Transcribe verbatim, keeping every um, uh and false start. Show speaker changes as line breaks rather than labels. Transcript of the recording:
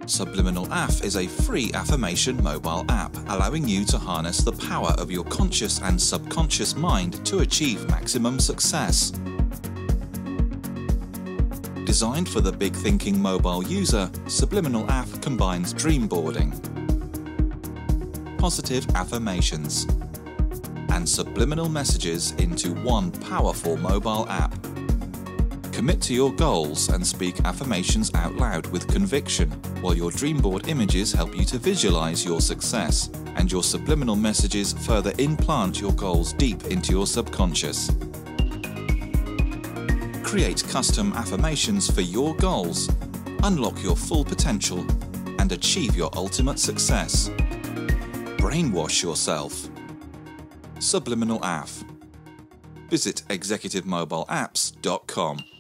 Subliminal A F is a free affirmation mobile app allowing you to harness the power of your conscious and subconscious mind to achieve maximum success. Designed for the big thinking mobile user, Subliminal A F combines dream boarding, positive affirmations, and subliminal messages into one powerful mobile app. Commit to your goals and speak affirmations out loud with conviction, while your dream board images help you to visualize your success, and your subliminal messages further implant your goals deep into your subconscious. Create custom affirmations for your goals, unlock your full potential, and achieve your ultimate success. Brainwash yourself. Subliminal A F. Visit executive mobile apps dot com.